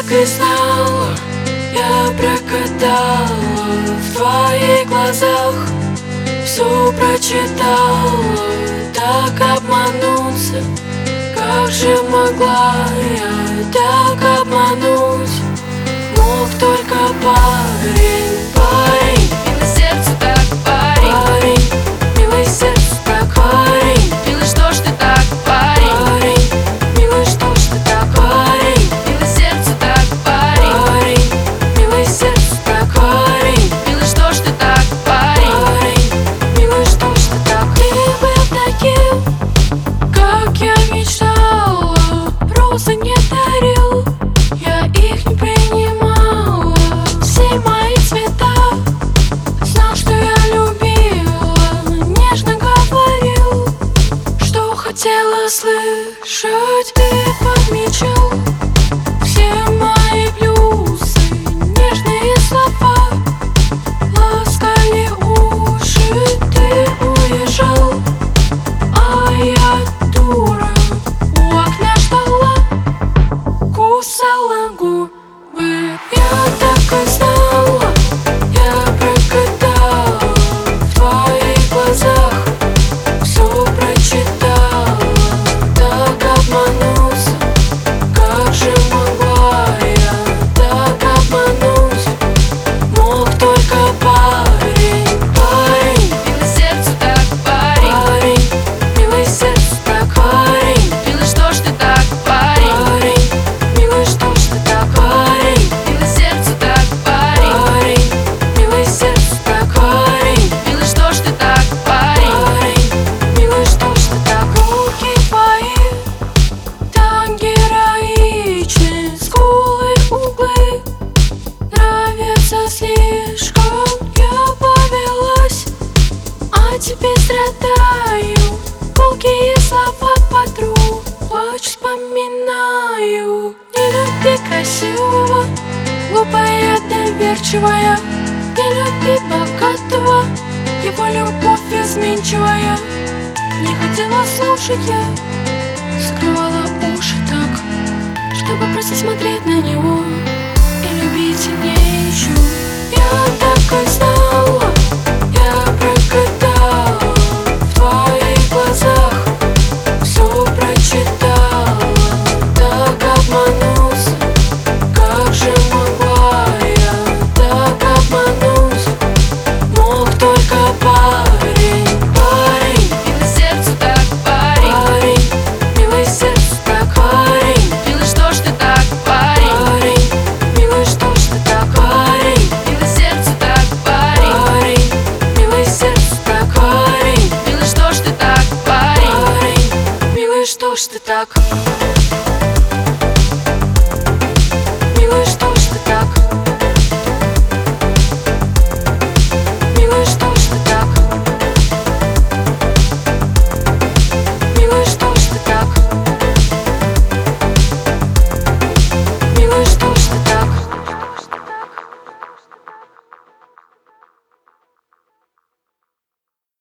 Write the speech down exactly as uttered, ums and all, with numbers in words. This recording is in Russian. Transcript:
так и знала, я прогадала в твоих глазах, все прочитала, так обмануться. Как же могла я так обмануть? Мог только парень, парень, милый сердцу так, парень, парень, милый сердцу так, парень, милый, что ж ты так, парень, парень, милый, что ж ты так, парень, милый сердцу так, парень, парень, милый сердцу так, парень, милый, что ж ты так, парень, парень, милый, что ж ты так. Ты был таким, как я мечтала, розы не дарил, я их не принимала, все мои цвета. Знал, что я любила, нежно говорил, что хотела слышать. Ты подмечал все мои плюсы, нежные слова ласкали уши. Ты уезжал, а я дура у окна ждала, кусала губы. Я так и знала, я прогадала в твоих глазах, все прочитала, так обмануться. Как же могла я так обмануть? Мог только парень, парень, милый сердцу так, парень, парень, милый сердцу так, парень, милый, что ж ты так, парень, парень, милый, что ж ты так, парень, милый сердцу так, парень, парень, милый сердцу так, парень, милый, что ж ты так, парень, парень, милый, что ж ты так. Руки твои так героичны, скулы, углы нравятся слишком. Я повелась, а теперь страдаю, колкие слова подруг, плачь, вспоминаю. Не люби красивого, глупая, доверчивая, не люби богатого, его любовь изменчивая. Не хотела слушать я, закрывала уши так, чтобы просто смотреть на него и любить не ищу. Я так и знала, я прогадала в твоих глазах, все прочитала, так обмануться. Как же могла я так обмануть? Мог только парень, парень, милый сердцу так, парень, парень, милый сердцу так, парень, милый, что ж ты так, парень, парень, милый, что ж ты так, парень, милый сердцу так, парень, парень, милый сердцу так, парень, милый, что ж ты так, парень. парень, милый, что ж ты так.